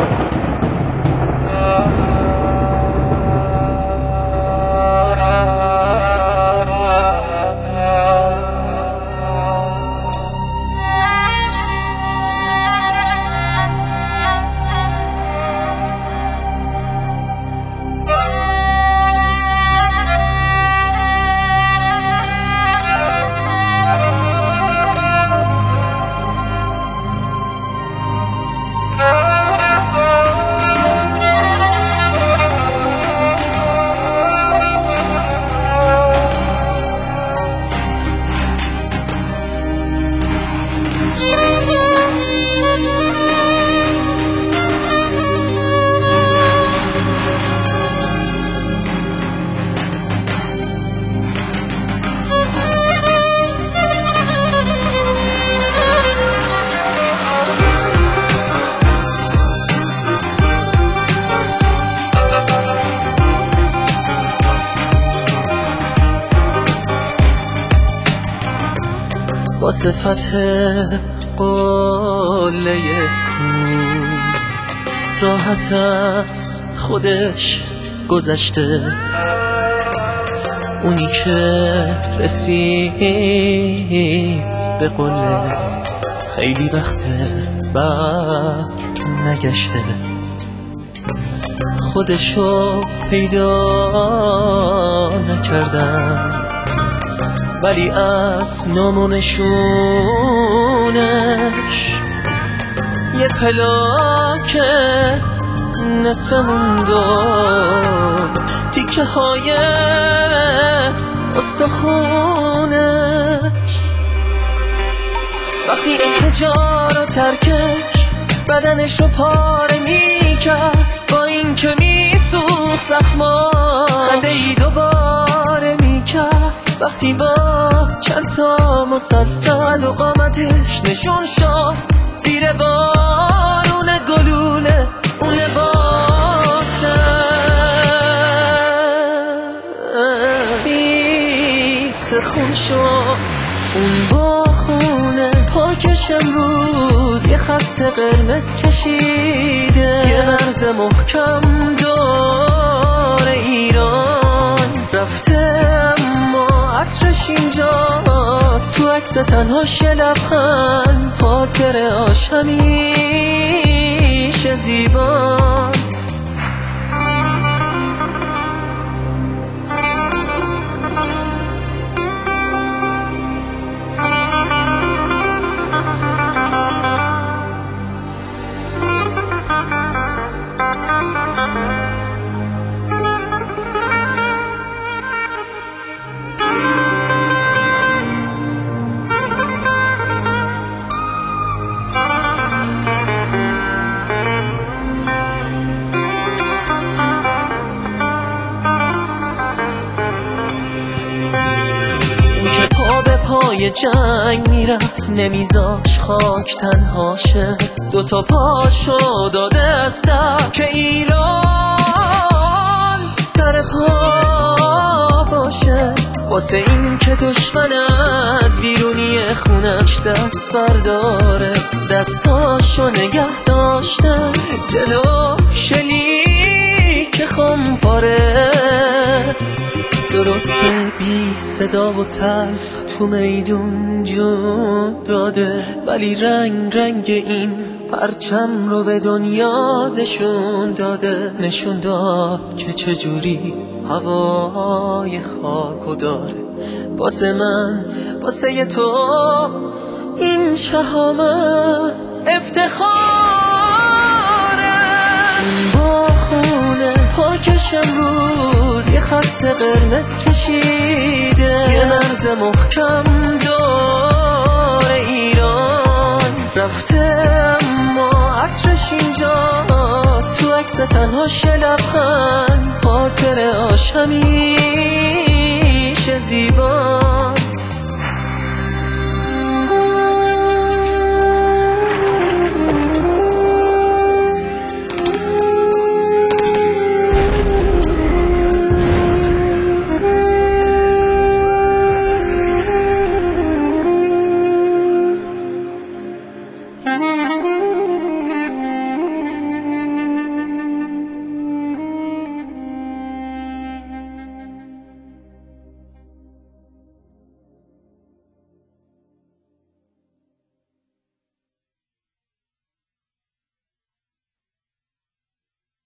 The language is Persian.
با صفت قله کور راحت از خودش گذشته، اونی که رسید به قله خیلی وقته بر نگشته، خودشو پیدا نکردن ولی از نامونشونش یه پلاک نصف موندن، تیکه های استخونش. وقتی این جا رو ترکش بدنش رو پاره میکرد، با این که میسوخت زخما خنده ای دوباره میکرد. وقتی با چند تا مسلسل و قامتش نشون شد زیر بارون گلوله اون لباسه خیس خون شد. اون با خونه پاکش امروز یه خط قرمز کشیده، یه مرز محکم دور ایران رفته عطرش اینجاست، تو عکس تنهاش یه لبخند، خاطر آش همیشه زیبا. پای جنگ میرفت نمیذاش خاک تنهاشه، دوتا پاشو داده از در که ایران سر پا باشه، واسه این که دشمن از بیرونی خونش دست برداره، دستاشو نگه داشته جلو شلیک خمپاره. درسته بی صدا و تلخ تو میدون جون داده، ولی رنگ این پرچم رو به دنیا نشون داده، نشون داد که چجوری هوای خاکو داره. واسه من واسه تو این شهامت افتخاره. با خونه پاکش امروز یه خط قرمز کشیده، یه مرز محکم دور ایران رفته اما عطرش اینجاست، تو عکس تنهاش یه لبخند، خاطر آش همیشه زیبا.